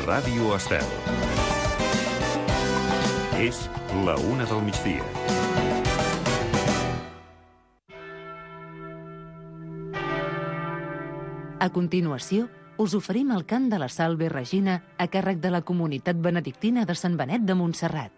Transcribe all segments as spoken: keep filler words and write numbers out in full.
Ràdio Estel. És la una del migdia. A continuació, us oferim el cant de la Salve Regina a càrrec de la comunitat benedictina de Sant Benet de Montserrat.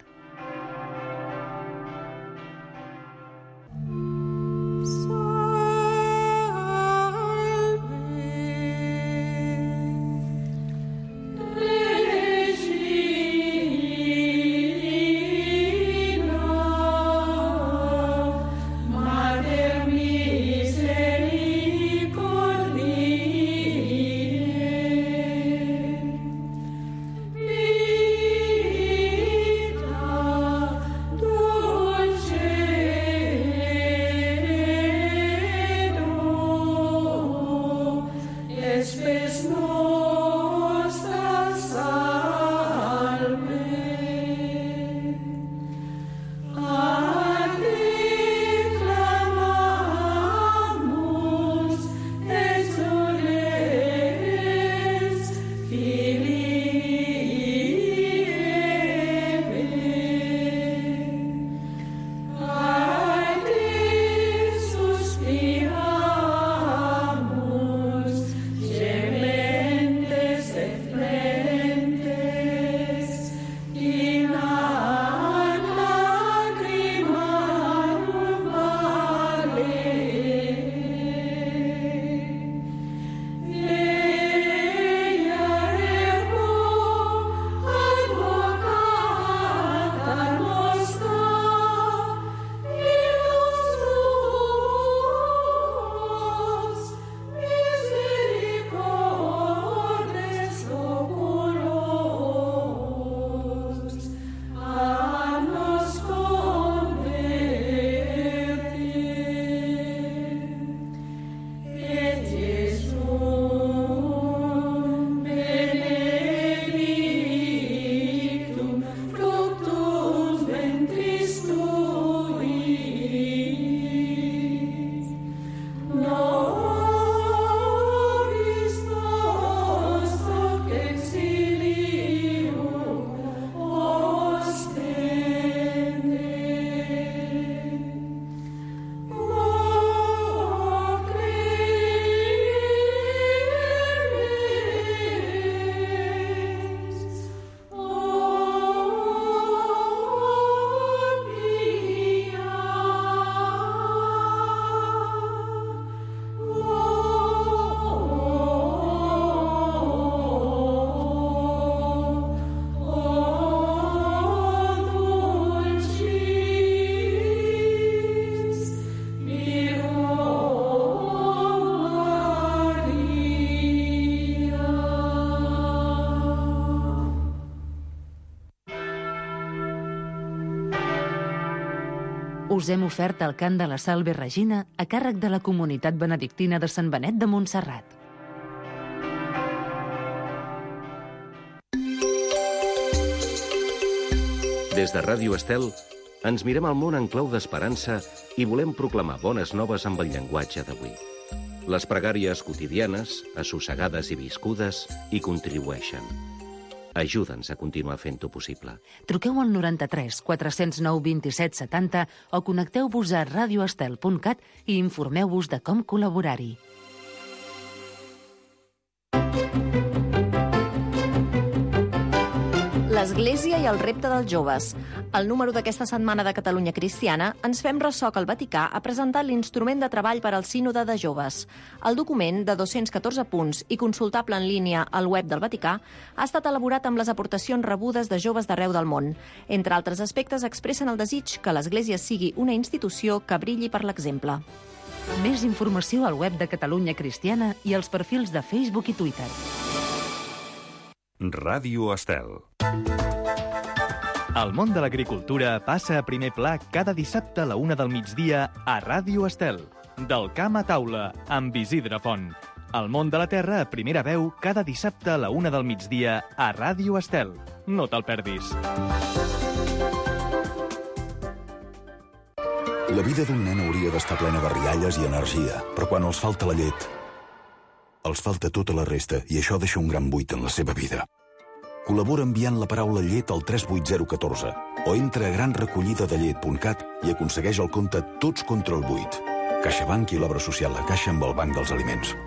Us hem ofert el cant de la Salve Regina a càrrec de la comunitat benedictina de Sant Benet de Montserrat. Des de Ràdio Estel, ens mirem al món en clau d'esperança i volem proclamar bones noves amb el llenguatge d'avui. Les pregàries quotidianes, assossegades i viscudes, hi contribueixen. Ajuda'ns a continuar fent-ho possible. Truqueu al noranta-tres quatre zero nou vint-i-set setanta o connecteu-vos a radioestel punt cat i informeu-vos de com col·laborar-hi. L'Església i el repte dels joves. Al número d'aquesta setmana de Catalunya Cristiana ens fem ressò que el Vaticà ha presentat l'instrument de treball per al Sínode de Joves. El document, de dos-cents catorze punts i consultable en línia al web del Vaticà, ha estat elaborat amb les aportacions rebudes de joves d'arreu del món. Entre altres aspectes, expressen el desig que l'Església sigui una institució que brilli per l'exemple. Més informació al web de Catalunya Cristiana i als perfils de Facebook i Twitter. Ràdio Estel. El món de l'agricultura passa a primer pla cada dissabte a la una del migdia a Ràdio Estel. Del camp a taula, amb Isidre Font. El món de la terra a primera veu cada dissabte a la una del migdia a Ràdio Estel. No te'l perdis. La vida d'un nen hauria d'estar plena de rialles i energia, però quan els falta la llet, els falta tota la resta i això deixa un gran buit en la seva vida. Col·labora enviant la paraula llet al tres vuit zero un quatre o entra a gran recollida de llet punt cat i aconsegueix el compte Tots contra el buit. CaixaBank i l'obra social La Caixa amb el Banc dels Aliments.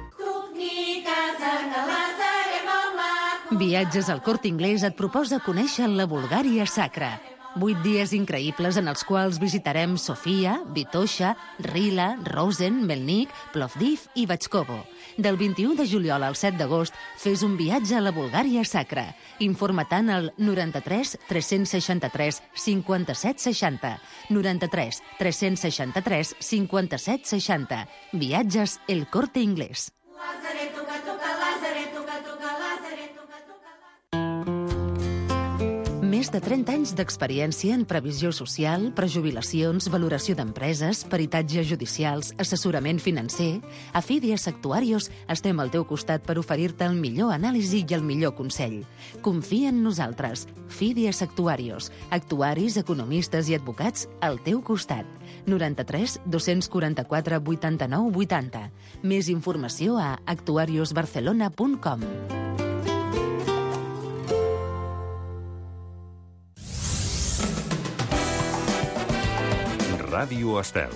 Viatges al Corte Inglés et proposa conèixer la Bulgària sacra. Vuit dies increïbles en els quals visitarem Sofia, Vitoša, Rila, Rosen, Melnik, Plovdiv i Batxkovo. Del vint-i-u de juliol al set d'agost, fes un viatge a la Bulgària sacra. Informa-te'n al noranta-tres tres seixanta-tres cinquanta-set seixanta. noranta-tres tres seixanta-tres cinquanta-set seixanta. Viatges El Corte Inglés. Més de trenta anys d'experiència en previsió social, prejubilacions, valoració d'empreses, peritatges judicials, assessorament financer. A Fidias Actuarios estem al teu costat per oferir-te el millor anàlisi i el millor consell. Confia en nosaltres. Fidias Actuarios. Actuaris, economistes i advocats al teu costat. noranta-tres dos quaranta-quatre vuitanta-nou vuitanta. Més informació a actuarios barcelona punt com. Ràdio Estel.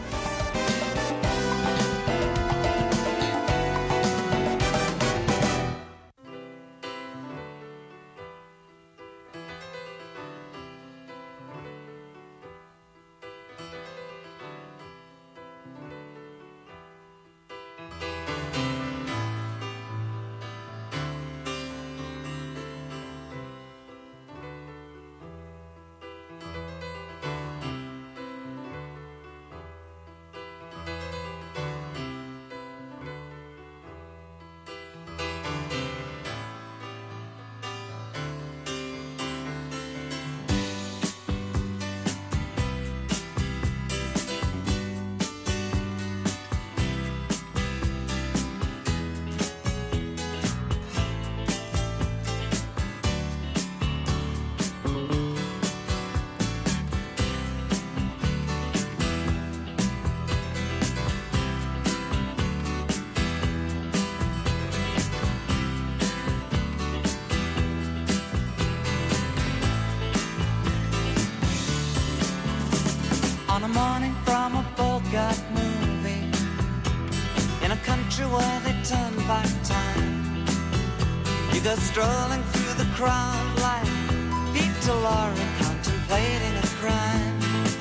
On a morning from a Bogart movie, in a country where they turn back time, you go strolling through the crowd like Peter Lorre contemplating a crime.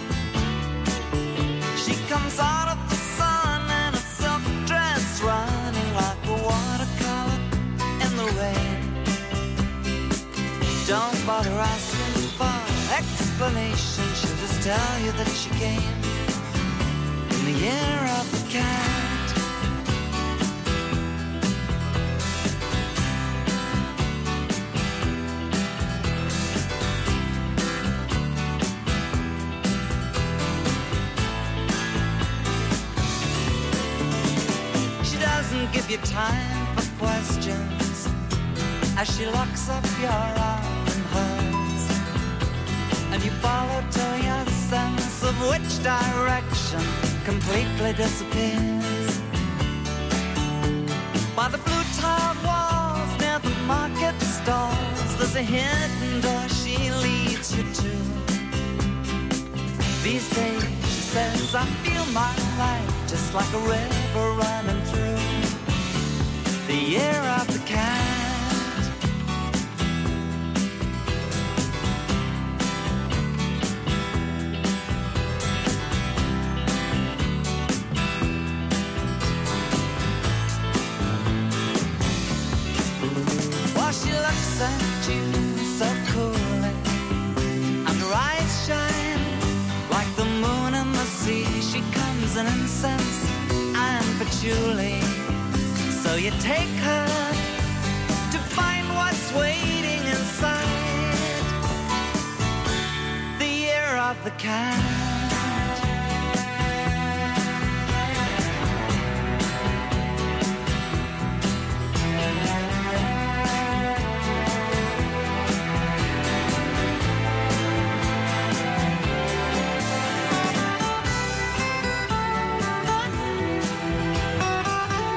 She comes out of the sun in a silk dress, running like a watercolor in the rain. Don't bother asking for explanation, she'll just tell you that she came in the year of the cat. She doesn't give you time for questions as she locks up your arm in hers, and you follow till your sense of which direction completely disappears. By the blue tiled walls near the market stalls, there's a hidden door she leads you to. These days, she says, I feel my life just like a river running through the year of the cat. At you so coolly, and her eyes shine like the moon in the sea. She comes in incense and patchouli, so you take her to find what's waiting inside the year of the cat.